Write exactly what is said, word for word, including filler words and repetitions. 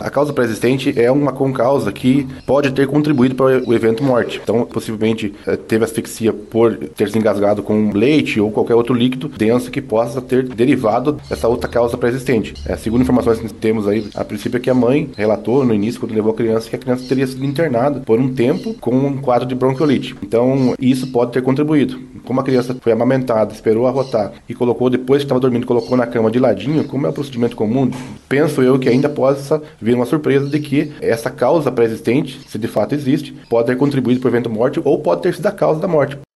A causa pré-existente é uma concausa que pode ter contribuído para o evento morte. Então, possivelmente, teve asfixia por ter se engasgado com leite ou qualquer outro líquido denso que possa ter derivado dessa outra causa pré-existente. É, segundo informações que temos aí, a princípio é que a mãe relatou no início, quando levou a criança, que a criança teria sido internada por um tempo com um quadro de bronquiolite. Então, isso pode ter contribuído. Como a criança foi amamentada, esperou arrotar e colocou, depois que estava dormindo, colocou na cama de ladinho, como é o procedimento comum, penso eu que ainda possa vir uma surpresa de que essa causa pré-existente, se de fato existe, pode ter contribuído para o evento morte ou pode ter sido a causa da morte.